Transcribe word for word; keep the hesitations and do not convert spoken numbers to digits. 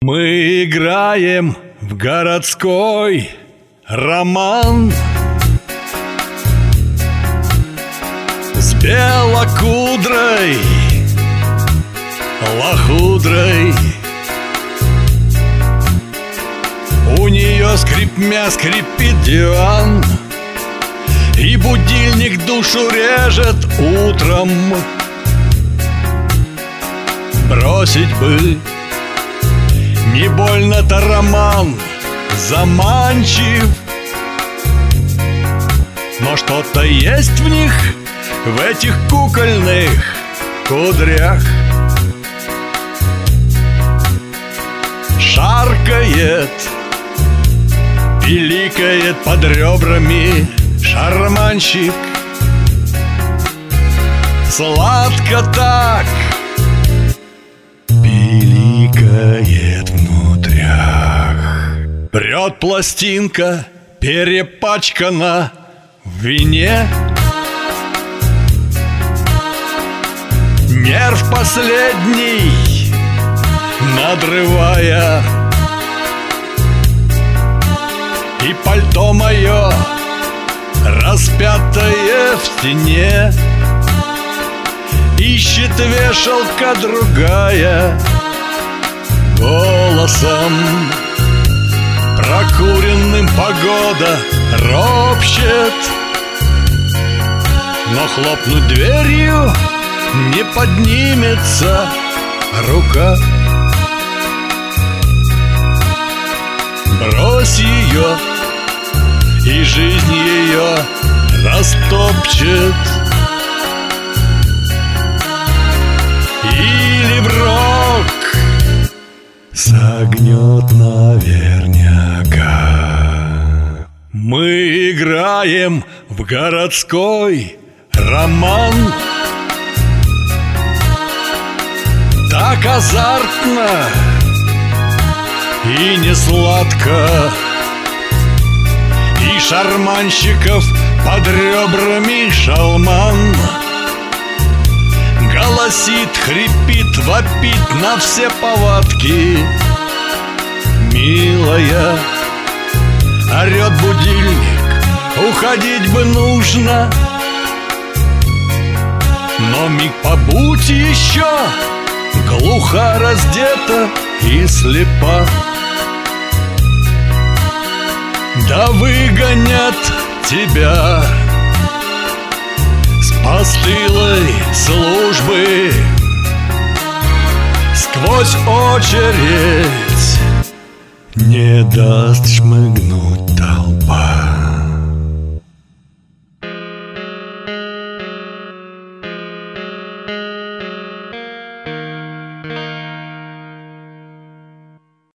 Мы играем в городской роман с белокудрой лохудрой. У нее скрипмя скрипит диван, и будильник душу режет утром. Бросить бы, не больно-то роман заманчив, но что-то есть в них, в этих кукольных кудрях. Шаркает, пиликает под ребрами шарманщик. Сладко так пиликает внутрях. Прет пластинка, перепачкана в вине. Нерв последний надрывая, и пальто мое, распятое в стене, ищет вешалка другая, голосом прокуренным погода ропщет. Но хлопнуть дверью не поднимется рука. Брось ее, и жизнь ее растопчет. Или в рог согнет наверняка. Мы играем в городской роман так азартно и не сладко, и шарманщиков под ребрами шалман голосит, хрипит, вопит на все повадки. Милая, орет будильник, уходить бы нужно, но миг побудь еще, глухо раздета и слепа. Да выгонят тебя с постылой службы сквозь очередь, не даст шмыгнуть